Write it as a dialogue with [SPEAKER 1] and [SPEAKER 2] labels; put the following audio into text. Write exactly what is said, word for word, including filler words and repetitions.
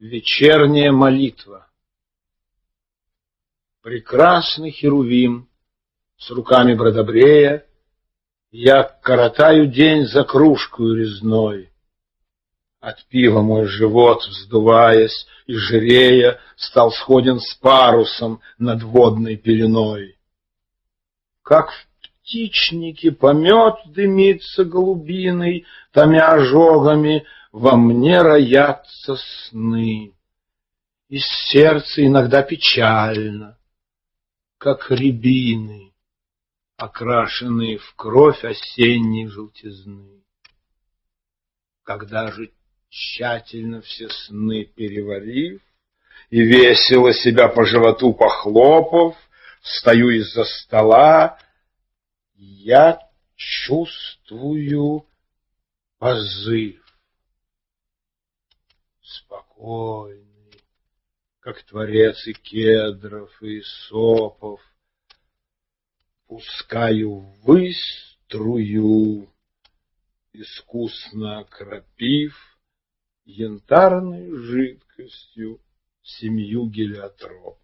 [SPEAKER 1] Вечерняя молитва. Прекрасный херувим, с руками бродобрея, я коротаю день за кружкою резной. От пива мой живот, вздуваясь и жирея, стал сходен с парусом над водной пеленой. Как в птичнике помет дымится голубиной, томя ожогами, во мне роятся сны. И сердце иногда печально, как рябины, окрашенные в кровь осенней желтизны. Когда же, тщательно все сны переварив и весело себя по животу похлопав, встаю из-за стола, я чувствую позыв. Спокойный, как творец и кедров, и сопов, пускаю ввысь струю, искусно окропив янтарной жидкостью семью гелиотропов.